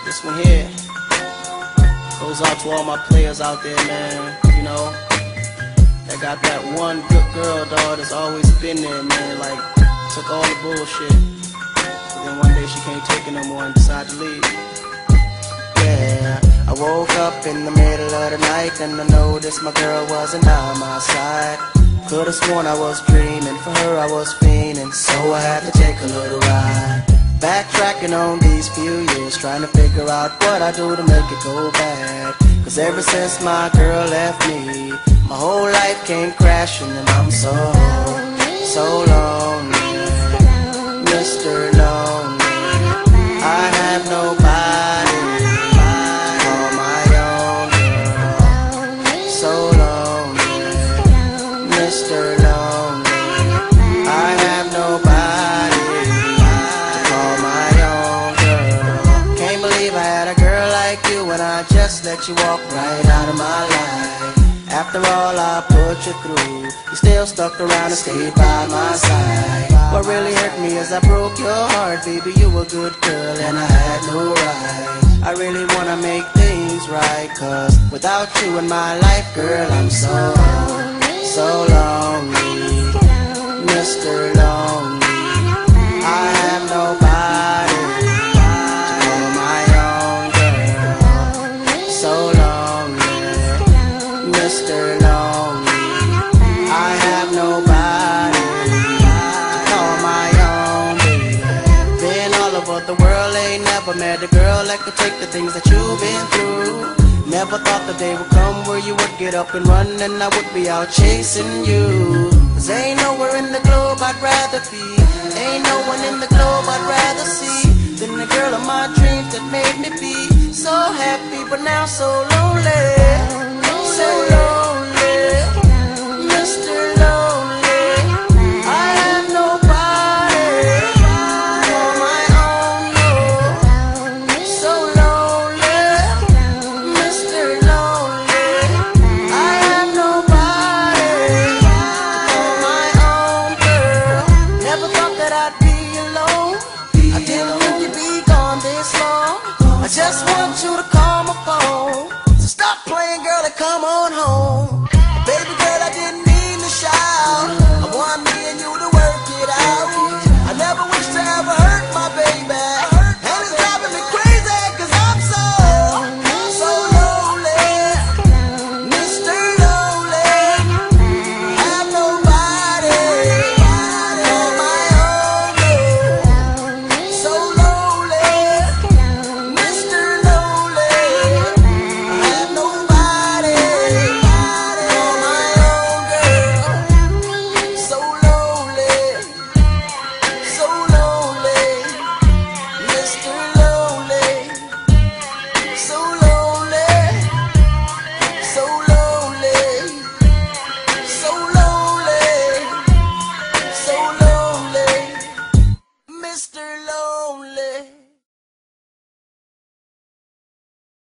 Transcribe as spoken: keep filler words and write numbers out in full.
This one here goes out to all my players out there, man. You know, that got that one good girl, dog, that's always been there, man. Like, took all the bullshit. But then one day she can't take it no more and decided to leave. Yeah, I woke up in the middle of the night and I noticed my girl wasn't by my side. Could've sworn I was dreaming, for her I was fiending, so I had to take a little ride. Backtracking on these few years, trying to figure out what I do to make it go bad. Cause ever since my girl left me, my whole life came crashing and I'm so, so lonely, Mister Lonely. I have nobody to call my own girl. So lonely, Mister Lonely. I have nobody to call my own girl. Can't believe I had a girl like you and I just let you walk right out of my life. After all I put you through, you still stuck around and stayed by my side. What really hurt me is I broke your heart, baby, you a good girl and I had no right. I really wanna make things right, cause without you in my life, girl, I'm so, so lonely, Mister Lonely. I have nobody to call my own girl. So lonely, Mister Lonely. I have nobody to call my own, baby. Been all over the world, ain't never met a girl that could take the things that you've been through. Never thought the day would come where you would get up and run and I would be out chasing you. Cause ain't nowhere in the globe I'd rather be, ain't no one in the globe I'd rather see than the girl of my dreams that made me be so happy but now so lonely. So lonely, Mister Lonely. I have nobody to call my own, no. So lonely, Mister Lonely. I have nobody to call my own girl. Never thought that I'd be alone. I didn't think you'd be gone this long. I just want you to call my phone. So stop playing, girl, and come on home.